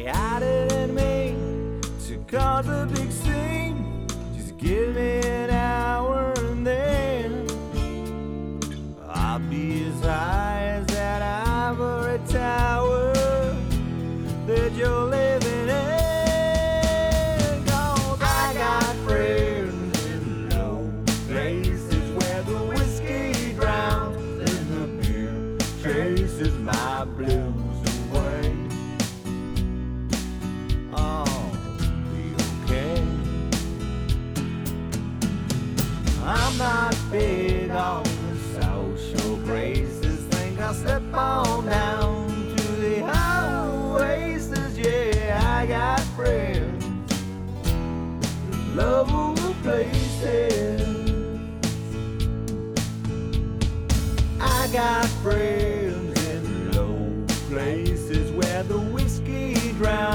They had it in me to cause a big scene. Just give me an hour and then I'll be as high as that ivory tower that you're living in. 'Cause I got friends in low places where the whiskey drowns and the beer chases my blues away. I'll be okay. I'm not big on the social graces. Think I'll slip on down to the oasis. Yeah, I got friends in lovable places. I got friends in low places where the whiskey drowns